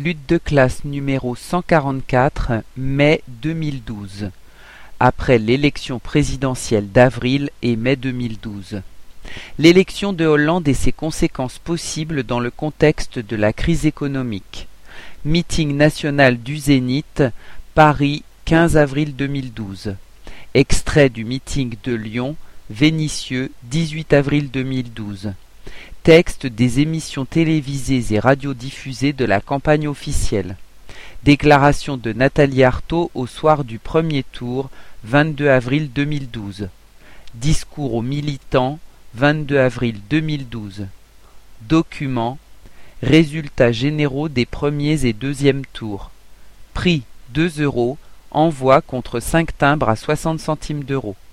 Lutte de classe numéro 144, mai 2012. Après l'élection présidentielle d'avril et mai 2012. L'élection de Hollande et ses conséquences possibles dans le contexte de la crise économique. Meeting national du Zénith, Paris, 15 avril 2012. Extrait du meeting de Lyon, Vénissieux, 18 avril 2012. Texte des émissions télévisées et radiodiffusées de la campagne officielle. Déclaration de Nathalie Arthaud au soir du premier tour, 22 avril 2012. Discours aux militants, 22 avril 2012. Documents. Résultats généraux des premiers et deuxièmes tours. Prix 2 €. Envoi contre 5 timbres à 60 centimes d'euros.